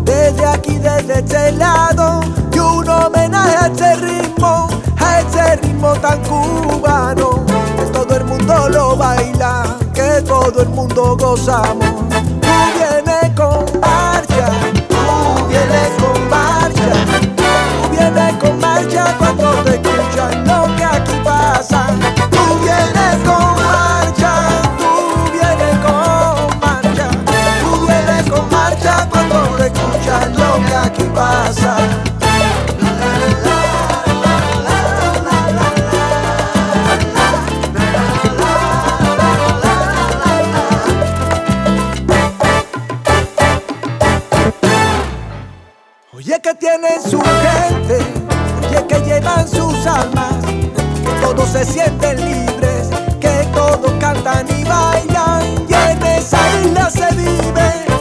desde aquí, desde este lado, y un homenaje a ese ritmo tan cubano, que todo el mundo lo baila, que todo el mundo gozamos. Tú vienes con marcha, tú vienes con marcha, tú vienes con marcha cuando te escuchan lo que aquí pasa. Tú vienes con marcha, tú vienes con marcha, tú vienes con marcha cuando te escuchan lo que aquí pasa. Oye que tienen su gente, oye que llevan sus almas, que todos se sienten libres, que todos cantan y bailan, y en esa isla se vive